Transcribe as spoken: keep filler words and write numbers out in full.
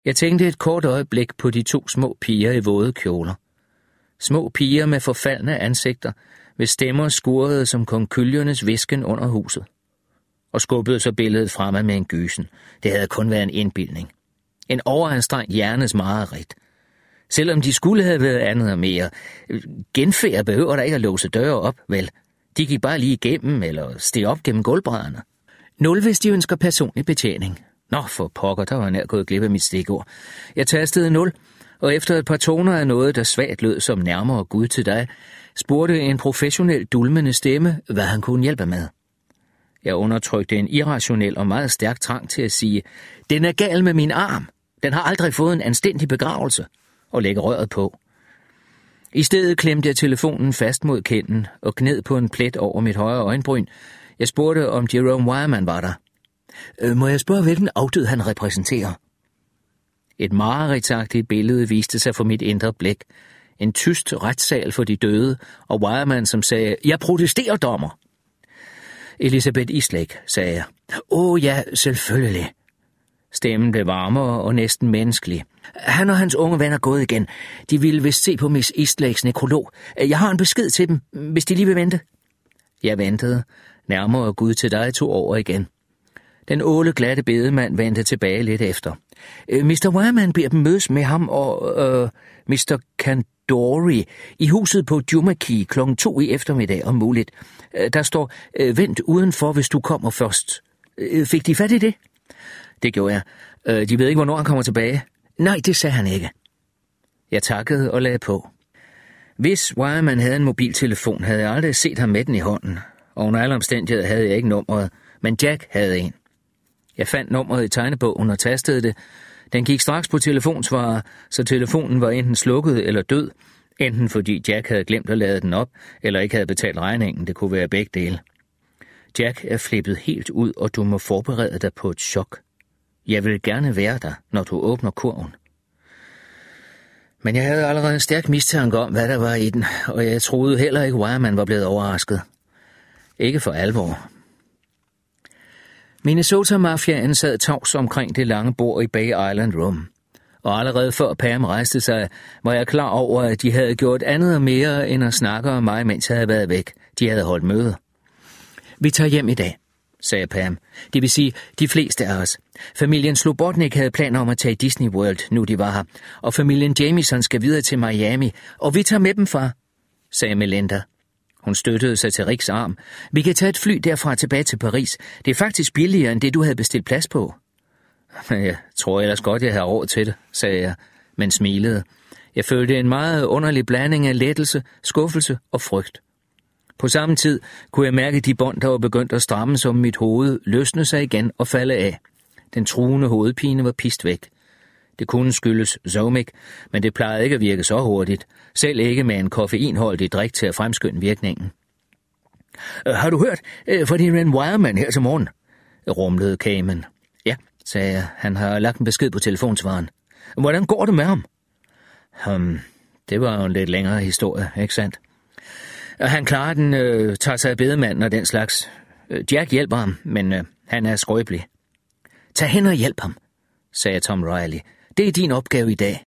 Jeg tænkte et kort øjeblik på de to små piger i våde kjoler. Små piger med forfaldne ansigter, hvis stemmer skurrede som konkyljernes visken under huset. Og skubbede så billedet fremad med en gysen. Det havde kun været en indbildning. En overanstrengt hjernes mareridt. Selvom de skulle have været andet og mere. Genfærd behøver der ikke at låse døre op, vel? De gik bare lige igennem eller steg op gennem gulvbrædderne. Nul, hvis de ønsker personlig betjening. Nå, for pokker, der var nær gået glip af mit stikord. Jeg tastede nul, og efter et par toner af noget, der svagt lød som nærmere Gud til dig, spurgte en professionel dulmende stemme, hvad han kunne hjælpe med. Jeg undertrykte en irrationel og meget stærk trang til at sige, den er gal med min arm. Den har aldrig fået en anstændig begravelse, og lægge røret på. I stedet klemte jeg telefonen fast mod kinden og gned på en plet over mit højre øjenbryn. Jeg spurgte, om Jerome Wireman var der. Øh, må jeg spørge, hvilken afdød han repræsenterer? Et mareridtsagtigt billede viste sig for mit indre blik. En tyst retssal for de døde, og Wireman, som sagde, jeg protesterer, dommer. Elizabeth Eastlake, sagde jeg. Åh ja, selvfølgelig. Stemmen blev varmere og næsten menneskelig. Han og hans unge ven er gået igen. De ville vist se på Miss Eastlakes nekrolog. Jeg har en besked til dem, hvis de lige vil vente. Jeg ventede. Nærmere Gud til dig tog over igen. Den åle glatte bedemand vendte tilbage lidt efter. mister Wireman beder dem mødes med ham og øh, mister Candori i huset på Jumaki klokken to i eftermiddag om muligt. Der står, øh, vent udenfor, hvis du kommer først. Øh, fik de fat i det? Det gjorde jeg. Øh, de ved ikke, hvornår han kommer tilbage. Nej, det sagde han ikke. Jeg takkede og lagde på. Hvis Wireman havde en mobiltelefon, havde jeg aldrig set ham med den i hånden, og under alle omstændigheder havde jeg ikke nummeret, men Jack havde en. Jeg fandt nummeret i tegnebogen og tastede det. Den gik straks på telefonsvarer, så telefonen var enten slukket eller død, enten fordi Jack havde glemt at lade den op, eller ikke havde betalt regningen. Det kunne være begge dele. Jack er flippet helt ud, og du må forberede dig på et chok. Jeg vil gerne være der, når du åbner kurven. Men jeg havde allerede en stærk mistanke om, hvad der var i den, og jeg troede heller ikke, Wireman var blevet overrasket. Ikke for alvor. Minnesota-mafiaen sad tavs omkring det lange bord i Bay Island Room. Og allerede før Pam rejste sig, var jeg klar over, at de havde gjort andet og mere end at snakke om mig, mens jeg havde været væk. De havde holdt møde. Vi tager hjem i dag, sagde Pam. Det vil sige, de fleste af os. Familien Slobodnik havde planer om at tage Disney World, nu de var her. Og familien Jamieson skal videre til Miami. Og vi tager med dem, far, sagde Melinda. Hun støttede sig til Ricks arm. Vi kan tage et fly derfra tilbage til Paris. Det er faktisk billigere end det, du havde bestilt plads på. Jeg tror ellers godt, jeg har råd til det, sagde jeg, men smilede. Jeg følte en meget underlig blanding af lettelse, skuffelse og frygt. På samme tid kunne jeg mærke de bånd, der var begyndt at stramme som mit hoved, løsne sig igen og falde af. Den truende hovedpine var pist væk. Det kunne skyldes Zomic, men det plejede ikke at virke så hurtigt. Selv ikke med en koffeinholdig drik til at fremskynde virkningen. Har du hørt fra din ven Wireman her til morgen? Rumlede Cayman. Ja, sagde jeg. Han har lagt en besked på telefonsvaren. Hvordan går det med ham? Um, det var jo en lidt længere historie, ikke sandt? Han klarer den, øh, tager sig af bedemanden og den slags. Jack hjælper ham, men øh, han er skrøbelig. Tag hen og hjælp ham, sagde Tom Riley. Det er din opgave i dag.